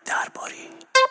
درباری.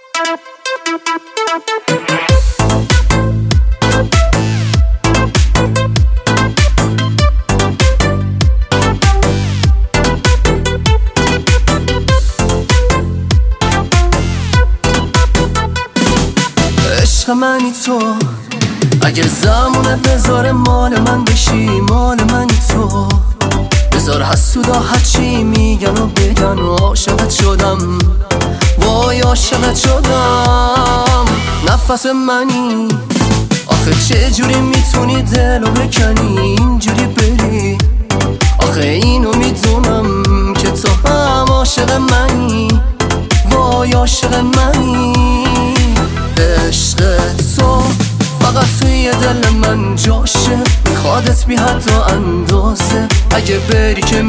عشق منی تو، اگه زمونه بذار مال من بشی، مال منی تو. بذار حسودا هرچی میگن و بگن و عاشقت شدم، وای عاشقت شدم. نفس منی، آخه چه جوری میتونی دلو بکنی اینجوری بری؟ آخه اینو میدونم که تو هم عاشق منی، وای عاشق منی. عشق تو فقط توی دل من جاشه، میخوادت بی حد و اندازه، اگه بری که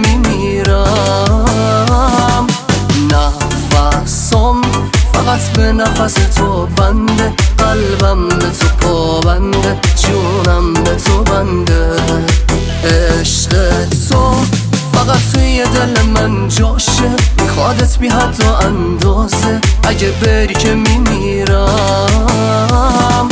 میمیرم. نفسم فقط به نفس تو بنده، قلبم به تو پابنده، جونم به تو بنده. عشق تو فقط توی دل من جاشه، میخوادت بی حد و اندازه، اگه بری که میمیرم.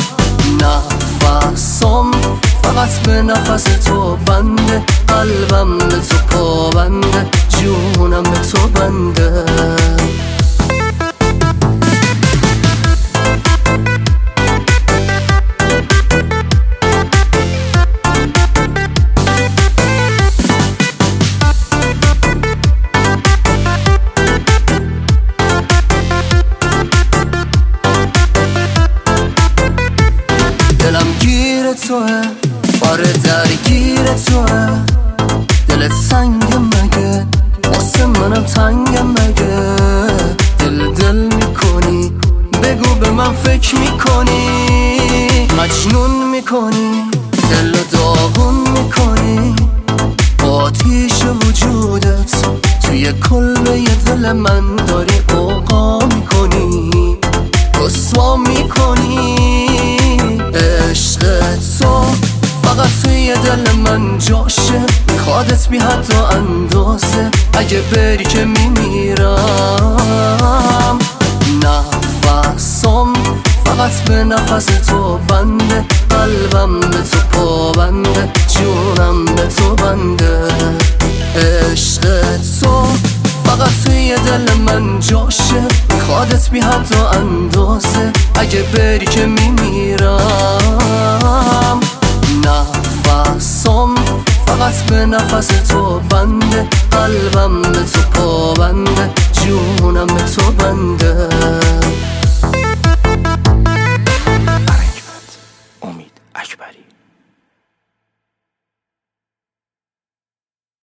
نفسم فقط به نفس تو بنده، قلبم به تو پابنده، جونم به تو بنده. دلم گیر توه، آره درگیر توه. دلت سنگ مگه، واسه منم تنگ مگه؟ دل میکنی، بگو به من فکر میکنی، مجنون میکنی، دل داغون میکنی. آتیش وجودت توی کلبه دل من داری اوقا میکنی، رسوا میکنی. عشق تو فقط توی دل من جاشه، میخوادت بی حد و اندازه، اگه بری که میمیرم. نفسم فقط به نفس تو بنده، قلبم به تو پابنده، جونم به تو بنده. عشق تو فقط توی دل من جاشه، میخوادت بی حد و اندازه، اگه بری که میمیرم. نفسم فقط به نفس تو بنده، قلبم به تو پابنده، جونم به تو بنده.